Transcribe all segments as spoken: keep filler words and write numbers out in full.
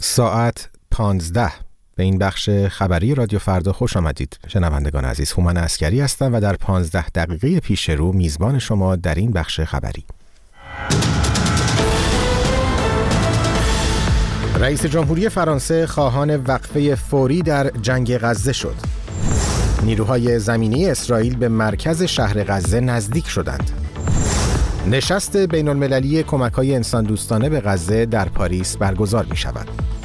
ساعت پانزده. به این بخش خبری رادیو فردا خوش آمدید. شنوندگان عزیز، هومن عسکری هستم و در پانزده دقیقه پیش رو میزبان شما در این بخش خبری. رئیس جمهوری فرانسه خواهان وقفه فوری در جنگ غزه شد. نیروهای زمینی اسرائیل به مرکز شهر غزه نزدیک شدند. نشست بین المللی کمک‌های انسان دوستانه به غزه در پاریس برگزار می شود.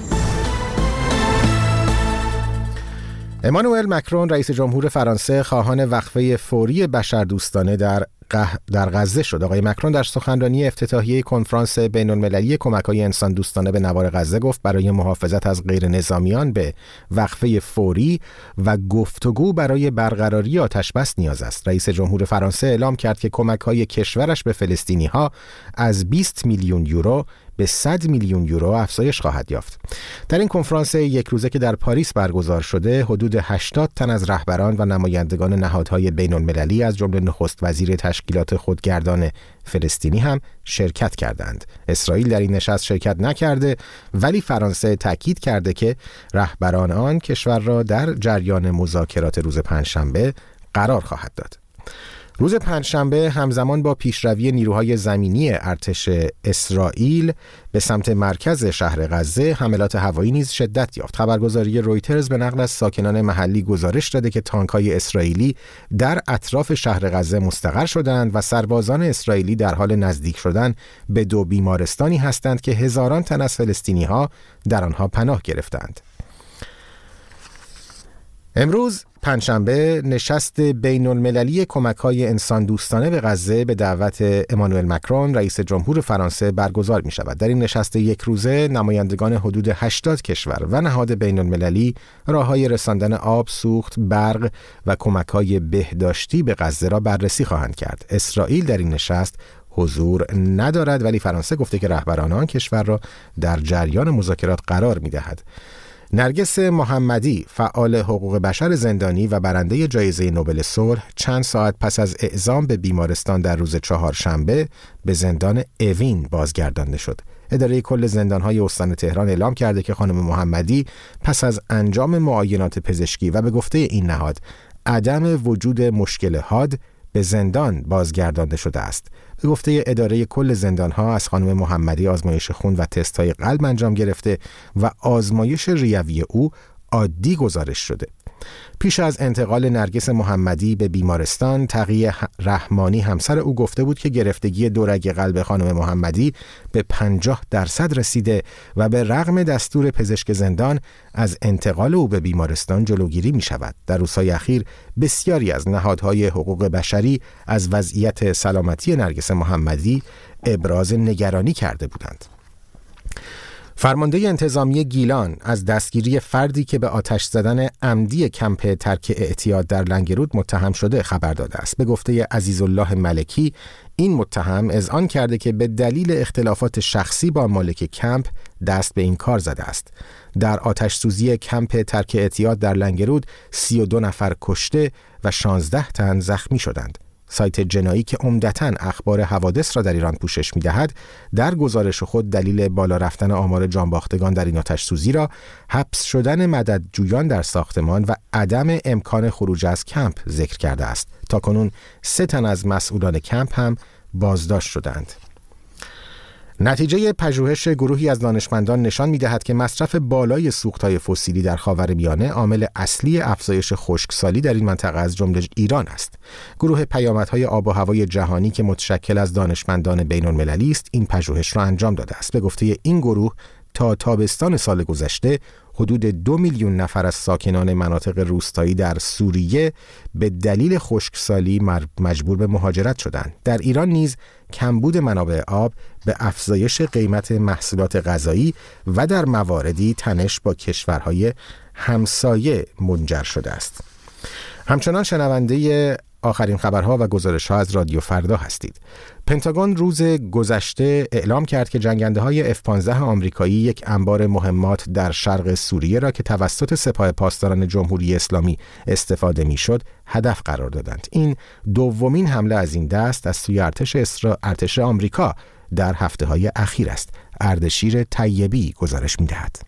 امانوئل مکرون رئیس جمهور فرانسه خواهان وقفه فوری بشردوستانه در در غزه شد. آقای مکرون در سخنرانی افتتاحیه کنفرانس بین المللی کمک‌های انسان دوستانه به نوار غزه گفت برای محافظت از غیر نظامیان به وقفه فوری و گفتگو برای برقراری آتش بس نیاز است. رئیس جمهور فرانسه اعلام کرد که کمک‌های کشورش به فلسطینی‌ها از بیست میلیون یورو به صد میلیون یورو افزایش خواهد یافت. در این کنفرانس یک روزه که در پاریس برگزار شده، حدود هشتاد تن از رهبران و نمایندگان نهادهای بین المللی از جمله نخست وزیر تشکیلات خودگردان فلسطینی هم شرکت کردند. اسرائیل در این نشست شرکت نکرده، ولی فرانسه تاکید کرده که رهبران آن کشور را در جریان مذاکرات روز پنجشنبه قرار خواهد داد. روز پنجشنبه همزمان با پیشروی نیروهای زمینی ارتش اسرائیل به سمت مرکز شهر غزه، حملات هوایی نیز شدت یافت. خبرگزاری رویترز به نقل از ساکنان محلی گزارش داده که تانک‌های اسرائیلی در اطراف شهر غزه مستقر شدند و سربازان اسرائیلی در حال نزدیک شدن به دو بیمارستانی هستند که هزاران تن از فلسطینی‌ها در آنها پناه گرفتند. امروز پنجشنبه نشست بین المللی کمک‌های انسان دوستانه به غزه به دعوت امانوئل مکرون رئیس جمهور فرانسه برگزار می شود. در این نشست یک روزه نمایندگان حدود هشتاد کشور و نهاد بین المللی راه‌های رساندن آب، سوخت، برق و کمک‌های بهداشتی به غزه را بررسی خواهند کرد. اسرائیل در این نشست حضور ندارد، ولی فرانسه گفته که رهبران آن کشور را در جریان مذاکرات قرار می دهد. نرگس محمدی، فعال حقوق بشر زندانی و برنده جایزه نوبل صلح، چند ساعت پس از اعزام به بیمارستان در روز چهارشنبه به زندان اوین بازگردانده شد. اداره کل زندان‌های استان تهران اعلام کرده که خانم محمدی پس از انجام معاینات پزشکی و به گفته این نهاد عدم وجود مشکل حاد به زندان بازگردانده شده است. به گفته اداره کل زندان‌ها از خانم محمدی آزمایش خون و تست‌های قلب انجام گرفته و آزمایش ریوی او عادی گزارش شده. پیش از انتقال نرگس محمدی به بیمارستان، تقی رحمانی همسر او گفته بود که گرفتگی دو رگ قلب خانم محمدی به پنجاه درصد رسیده و به رغم دستور پزشک زندان از انتقال او به بیمارستان جلوگیری می شود. در روزهای اخیر بسیاری از نهادهای حقوق بشری از وضعیت سلامتی نرگس محمدی ابراز نگرانی کرده بودند. فرمانده انتظامی گیلان از دستگیری فردی که به آتش زدن عمدی کمپ ترک اعتیاد در لنگرود متهم شده خبر داده است. به گفته عزیزالله ملکی، این متهم اذعان کرده که به دلیل اختلافات شخصی با مالک کمپ دست به این کار زده است. در آتش سوزی کمپ ترک اعتیاد در لنگرود سی و دو نفر کشته و شانزده تن زخمی شدند. سایت جنایی که عمدتاً اخبار حوادث را در ایران پوشش می‌دهد، در گزارش خود دلیل بالا رفتن آمار جانباختگان در این آتش سوزی را حبس شدن مددجویان در ساختمان و عدم امکان خروج از کمپ ذکر کرده است. تاکنون سه تن از مسئولان کمپ هم بازداشت شدند. نتیجه پژوهش گروهی از دانشمندان نشان می‌دهد که مصرف بالای سوخت‌های فسیلی در خاورمیانه عامل اصلی افزایش خشکسالی در این منطقه از جمله ایران است. گروه پیامدهای آب و هوای جهانی که متشکل از دانشمندان بین‌المللی است، این پژوهش را انجام داده است. به گفته این گروه تا تابستان سال گذشته حدود دو میلیون نفر از ساکنان مناطق روستایی در سوریه به دلیل خشکسالی مجبور به مهاجرت شدند. در ایران نیز کمبود منابع آب به افزایش قیمت محصولات غذایی و در مواردی تنش با کشورهای همسایه منجر شده است. همچنان شنونده آخرین خبرها و گزارش‌ها از رادیو فردا هستید. پنتاگون روز گذشته اعلام کرد که جنگنده‌های اف پانزده آمریکایی یک انبار مهمات در شرق سوریه را که توسط سپاه پاسداران جمهوری اسلامی استفاده می‌شد هدف قرار دادند. این دومین حمله از این دست از سوی ارتش اسرا... ارتش آمریکا در هفته‌های اخیر است. اردشیر طیبی گزارش می‌دهد.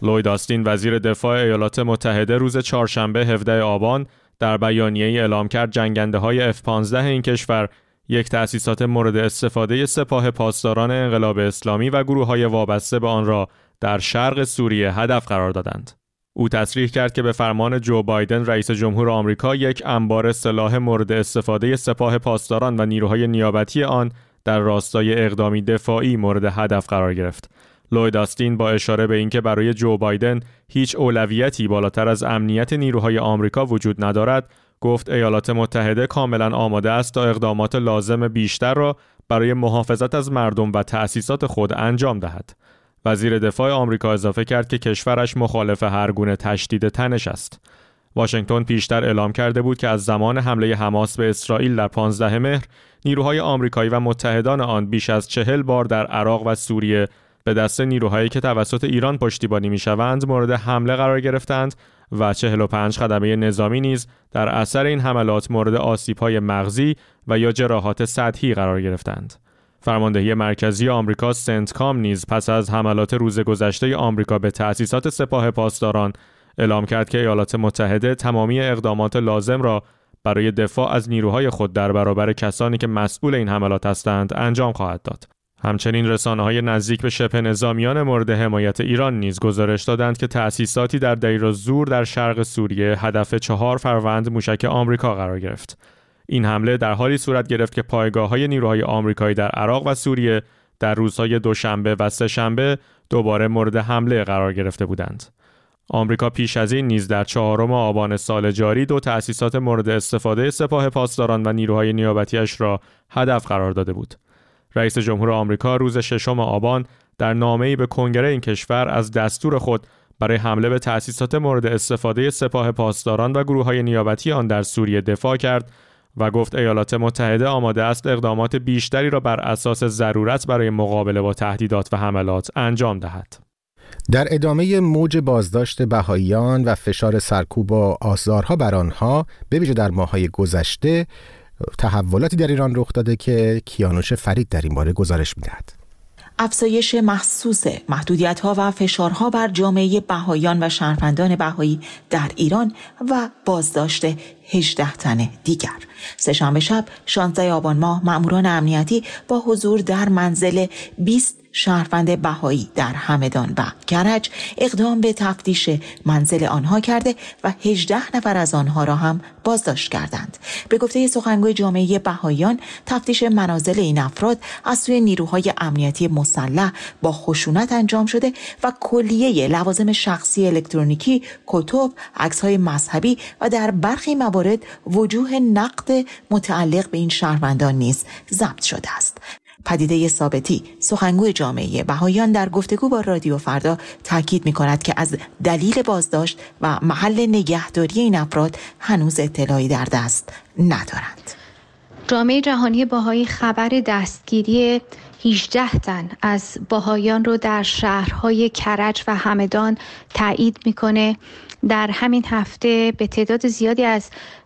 لوید آستین وزیر دفاع ایالات متحده روز چهارشنبه هفدهم آبان در بیانیه‌ای اعلام کرد جنگنده‌های اف پانزده این کشور یک تأسیسات مورد استفاده سپاه پاسداران انقلاب اسلامی و گروه‌های وابسته به آن را در شرق سوریه هدف قرار دادند. او تصریح کرد که به فرمان جو بایدن رئیس جمهور آمریکا یک انبار سلاح مورد استفاده سپاه پاسداران و نیروهای نیابتی آن در راستای اقدامی دفاعی مورد هدف قرار گرفت. لوید آستین با اشاره به اینکه برای جو بایدن هیچ اولویتی بالاتر از امنیت نیروهای آمریکا وجود ندارد، گفت ایالات متحده کاملا آماده است تا اقدامات لازم بیشتر را برای محافظت از مردم و تأسیسات خود انجام دهد. وزیر دفاع آمریکا اضافه کرد که کشورش مخالف هر گونه تشدید تنش است. واشنگتن پیشتر اعلام کرده بود که از زمان حمله حماس به اسرائیل در پانزدهم مهر، نیروهای آمریکایی و متحدان آن بیش از چهل بار در عراق و سوریه به دست نیروهایی که توسط ایران پشتیبانی می‌شوند مورد حمله قرار گرفتند و چهل و پنج خدمه نظامی نیز در اثر این حملات مورد آسیب‌های مغزی و یا جراحات سطحی قرار گرفتند. فرماندهی مرکزی آمریکا سنتکام نیز پس از حملات روز گذشته آمریکا به تأسیسات سپاه پاسداران اعلام کرد که ایالات متحده تمامی اقدامات لازم را برای دفاع از نیروهای خود در برابر کسانی که مسئول این حملات هستند انجام خواهد داد. همچنین رسانه‌های نزدیک به شبه نظامیان مورد حمایت ایران نیز گزارش دادند که تأسیساتی در دیر الزور در شرق سوریه هدف چهار فروند موشک آمریکا قرار گرفت. این حمله در حالی صورت گرفت که پایگاه‌های نیروهای آمریکایی در عراق و سوریه در روزهای دوشنبه و سه‌شنبه دوباره مورد حمله قرار گرفته بودند. آمریکا پیش از این نیز در چهارم آبان سال جاری دو تأسیسات مورد استفاده سپاه پاسداران و نیروهای نیابتی‌اش را هدف قرار داده بود. رئیس جمهور آمریکا روز ششم آبان در نامه‌ای به کنگره این کشور از دستور خود برای حمله به تأسیسات مورد استفاده سپاه پاسداران و گروه‌های نیابتی آن در سوریه دفاع کرد و گفت ایالات متحده آماده است اقدامات بیشتری را بر اساس ضرورت برای مقابله با تهدیدات و حملات انجام دهد. در ادامه موج بازداشت بهائیان و فشار سرکوب و آزارها بر آنها به ویژه در ماه‌های گذشته، تحولاتی در ایران رخ داده که کیانوش فرید در این باره گزارش می‌دهد. افزایش محسوس محدودیت‌ها و فشارها بر جامعه بهائیان و شهروندان بهایی در ایران و بازداشت هجده تن دیگر. سه‌شنبه شب شانزده آبان ماه مأموران امنیتی با حضور در منزل بیست شهروند بهایی در همدان و کرج اقدام به تفتیش منزل آنها کرده و هجده نفر از آنها را هم بازداشت کردند. به گفته سخنگوی جامعه بهائیان، تفتیش منازل این افراد از سوی نیروهای امنیتی مسلح با خشونت انجام شده و کلیه لوازم شخصی الکترونیکی، کتب، عکس‌های مذهبی و در برخی موارد وجوه نقد متعلق به این شهروندان نیز ضبط شده است. پدیده ثابتی، سخنگوی جامعه بهائیان، در گفتگو با رادیو فردا تاکید می‌کند که از دلیل بازداشت و محل نگهداری این افراد هنوز اطلاعی در دست ندارند. جامعه جهانی بهایی خبر دستگیری هجده تن از بهائیان رو در شهرهای کرج و همدان تایید می‌کنه. در همین هفته به تعداد زیادی از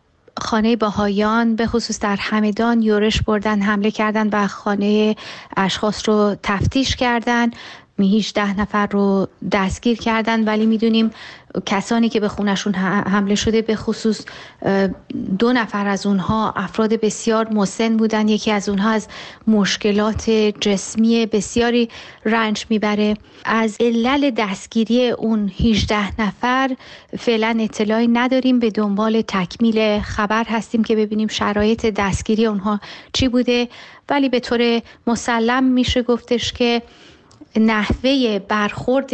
خانه بهائیان به خصوص در همدان یورش بردن، حمله کردن و خانه اشخاص رو تفتیش کردن. هجده نفر رو دستگیر کردن، ولی میدونیم کسانی که به خونشون حمله شده به خصوص دو نفر از اونها افراد بسیار مسن بودن. یکی از اونها از مشکلات جسمی بسیاری رنج میبره. از علل دستگیری اون هجده نفر فعلا اطلاعی نداریم، به دنبال تکمیل خبر هستیم که ببینیم شرایط دستگیری اونها چی بوده، ولی به طور مسلم میشه گفتش که نحوه برخورد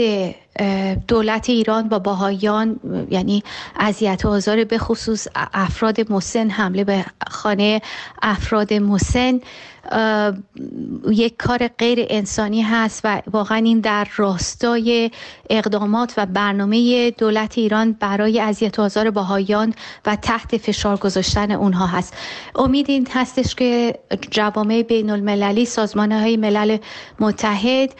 دولت ایران با بهائیان، یعنی اذیت و آزار به خصوص افراد مسن، حمله به خانه افراد مسن، یک کار غیر انسانی هست و واقعا این در راستای اقدامات و برنامه دولت ایران برای اذیت و آزار بهائیان و تحت فشار گذاشتن اونها هست. امید این هستش که جوامع بین المللی، سازمان‌های ملل متحد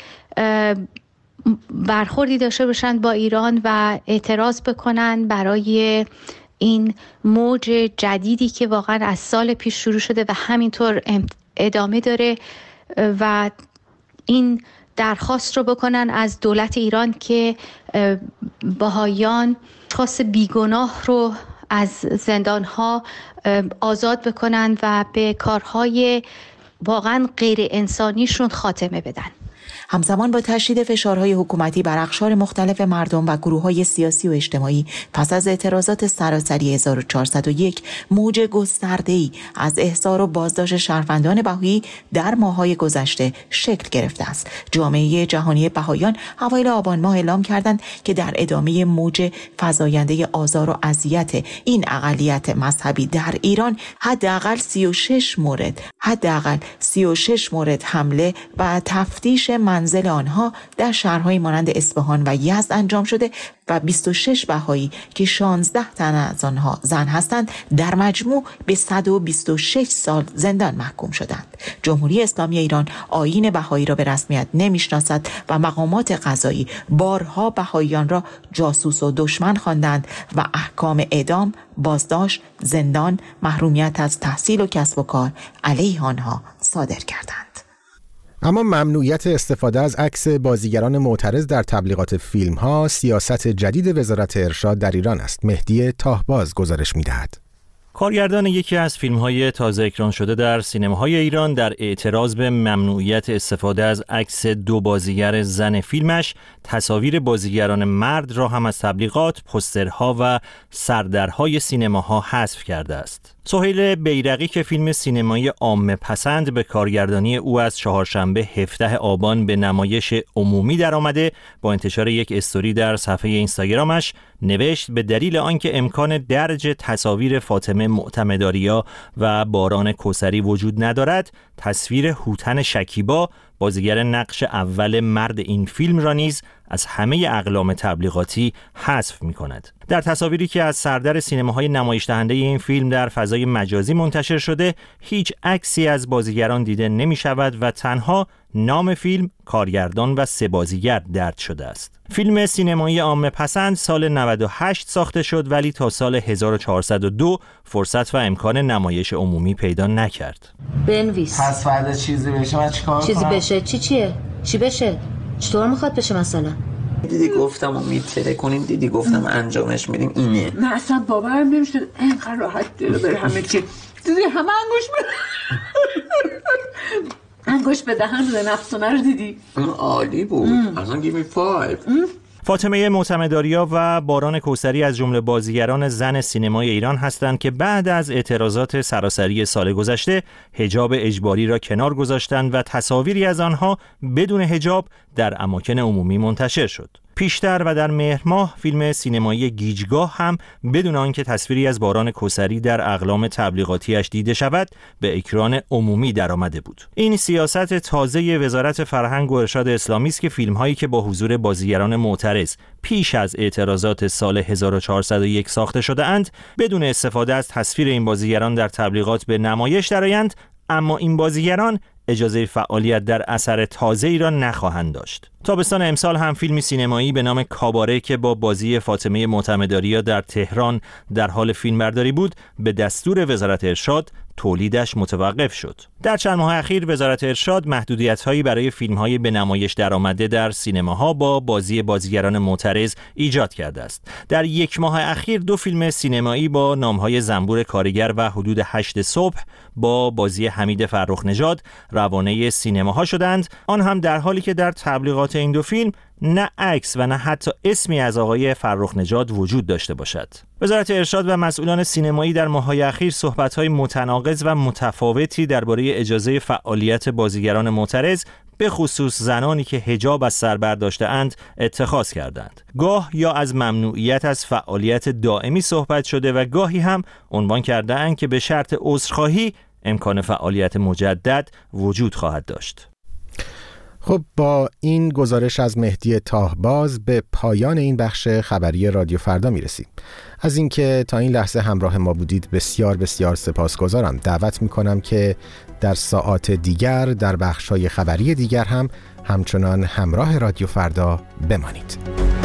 برخوردی داشته باشند با ایران و اعتراض بکنن برای این موج جدیدی که واقعا از سال پیش شروع شده و همینطور ادامه داره و این درخواست رو بکنن از دولت ایران که بهائیان خاص بیگناه رو از زندان‌ها آزاد بکنن و به کارهای واقعا غیر انسانیشون خاتمه بدن. همزمان با تشدید فشارهای حکومتی بر اقشار مختلف مردم و گروه‌های سیاسی و اجتماعی، پس از اعتراضات سراسری هزار و چهارصد و یک موج گسترده‌ای از احضار و بازداشت شهروندان بهایی در ماه‌های گذشته شکل گرفته است. جامعه جهانی بهائیان اوایل آبان ماه اعلام کردند که در ادامه موج فزاینده آزار و اذیت این اقلیت مذهبی در ایران حداقل سی و شش مورد حداقل سی و شش مورد حمله و تفتیش منزل آنها در شهرهای مانند اصفهان و یزد انجام شده و بیست و شش بهایی که شانزده تن از آنها زن هستند در مجموع به صد و بیست و شش سال زندان محکوم شدند. جمهوری اسلامی ایران آیین بهایی را به رسمیت نمیشناسد و مقامات قضایی بارها بهاییان را جاسوس و دشمن خواندند و احکام اعدام، بازداشت، زندان، محرومیت از تحصیل و کسب و کار علیه آنها صادر کردند. اما ممنوعیت استفاده از عکس بازیگران معترض در تبلیغات فیلم‌ها سیاست جدید وزارت ارشاد در ایران است. مهدی تاهباز گزارش می‌دهد. کارگردان یکی از فیلم‌های تازه اکران شده در سینماهای ایران در اعتراض به ممنوعیت استفاده از عکس دو بازیگر زن فیلمش، تصاویر بازیگران مرد را هم از تبلیغات، پوسترها و سردرهای سینماها حذف کرده است. سهیل بیرقی که فیلم سینمایی عامه پسند به کارگردانی او از چهارشنبه هفدهم آبان به نمایش عمومی درآمده، با انتشار یک استوری در صفحه اینستاگرامش نوشت به دلیل آنکه امکان درج تصاویر فاطمه معتمدآریا و باران کوثری وجود ندارد، تصویر هوتن شکیبا بازیگر نقش اول مرد این فیلم را نیز از همه اقلام تبلیغاتی حذف می‌کند. در تصاویری که از سردر سینماهای نمایش دهنده این فیلم در فضای مجازی منتشر شده، هیچ عکسی از بازیگران دیده نمی‌شود و تنها نام فیلم، کارگردان و سه بازیگر درج شده است. فیلم سینمایی عامه پسند سال نود و هشت ساخته شد ولی تا سال هزار و چهارصد و دو فرصت و امکان نمایش عمومی پیدا نکرد. بنویس. پس فردا چیزی بشه من چیکار چیزی کنم؟ چیزی بشه؟ چی چیه؟ چی بشه؟ چطور میخواد بشه مثلا؟ دیدی گفتم و میتره کنیم، دیدی گفتم انجامش میدیم اینه. من اصلا باورم نمیشد اینقدر راحت دل بره همه چی. دیدی همه انگوش بده انگوش به دهن بده نفسونه رو دیدی؟ عالی بود. اصلا گیمی فایو. فاطمه معتمدآریا و باران کوثری از جمله بازیگران زن سینمای ایران هستند که بعد از اعتراضات سراسری سال گذشته حجاب اجباری را کنار گذاشتند و تصاویری از آنها بدون حجاب در اماکن عمومی منتشر شد. پیشتر و در مهر ماه فیلم سینمایی گیجگاه هم بدون آنکه تصویری از باران کوثری در اقلام تبلیغاتیش دیده شود به اکران عمومی درآمده بود. این سیاست تازه وزارت فرهنگ و ارشاد اسلامی است که فیلم‌هایی که با حضور بازیگران معترض پیش از اعتراضات سال هزار و چهارصد و یک ساخته شده اند بدون استفاده از تصویر این بازیگران در تبلیغات به نمایش درآیند، اما این بازیگران اجازه فعالیت در اثر تازه‌ای را نخواهند داشت. تابستان امسال هم فیلمی سینمایی به نام کاباره که با بازی فاطمه معتمدآریا در تهران در حال فیلمبرداری بود، به دستور وزارت ارشاد تولیدش متوقف شد. در چند ماه اخیر وزارت ارشاد محدودیت‌هایی برای فیلم‌های به نمایش درآمده در سینماها با بازی بازیگران معترض ایجاد کرده است. در یک ماه اخیر دو فیلم سینمایی با نام‌های زنبور کارگر و حدود هشت صبح با بازی حمید فرخ نژاد روانه سینماها شدند، آن هم در حالی که در تبلیغات این دو فیلم نه عکس و نه حتی اسمی از آقای فرخ نژاد وجود داشته باشد. وزارت ارشاد و مسئولان سینمایی در ماه‌های اخیر صحبت‌های متناقض و متفاوتی درباره اجازه فعالیت بازیگران معترض به خصوص زنانی که حجاب از سر برداشته اند اتخاذ کردند. گاه یا از ممنوعیت از فعالیت دائمی صحبت شده و گاهی هم عنوان کرده اند که به شرط عذرخواهی امکان فعالیت مجدد وجود خواهد داشت. خب با این گزارش از مهدی تاهباز به پایان این بخش خبری رادیو فردا میرسیم. از اینکه تا این لحظه همراه ما بودید بسیار بسیار سپاسگزارم. دعوت میکنم که در ساعات دیگر در بخش‌های خبری دیگر هم همچنان همراه رادیو فردا بمانید.